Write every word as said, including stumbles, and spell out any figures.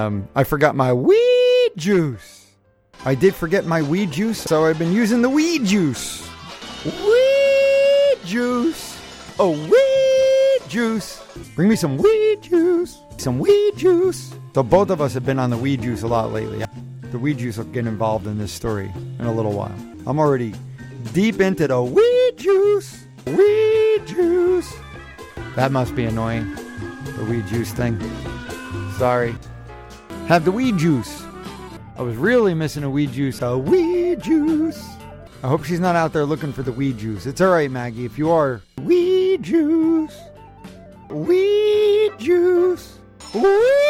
Um, I forgot my weed juice. I did forget my weed juice, so I've been using the weed juice. Weed juice. Oh, weed juice. Bring me some weed juice. Some weed juice. So both of us have been on the weed juice a lot lately. The weed juice will get involved in this story in a little while. I'm already deep into the weed juice. Weed juice. That must be annoying. The weed juice thing. Sorry. Have the weed juice. I was really missing a weed juice. A weed juice. I hope she's not out there looking for the weed juice. It's alright, Maggie. If you are, weed juice. Weed juice. Weed